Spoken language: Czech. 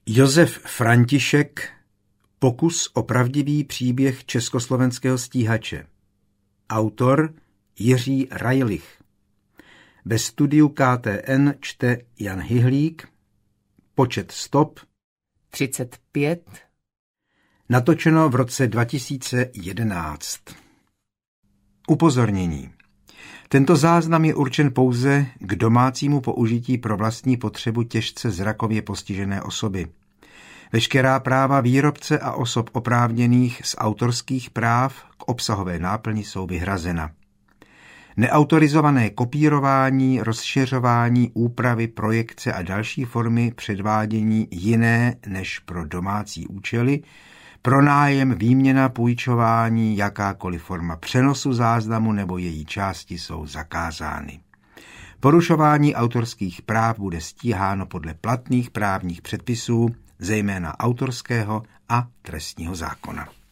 Josef František. Pokus o pravdivý příběh československého stíhače. Autor Jiří Rajlich. Ve studiu KTN čte Jan Hyhlík. Počet stop 35. Natočeno v roce 2011. Upozornění. Tento záznam je určen pouze k domácímu použití pro vlastní potřebu těžce zrakově postižené osoby. Veškerá práva výrobce a osob oprávněných z autorských práv k obsahové náplni jsou vyhrazena. Neautorizované kopírování, rozšiřování, úpravy, projekce a další formy předvádění jiné než pro domácí účely, pronájem, výměna, půjčování, jakákoliv forma přenosu záznamu nebo její části jsou zakázány. Porušování autorských práv bude stíháno podle platných právních předpisů, zejména autorského a trestního zákona.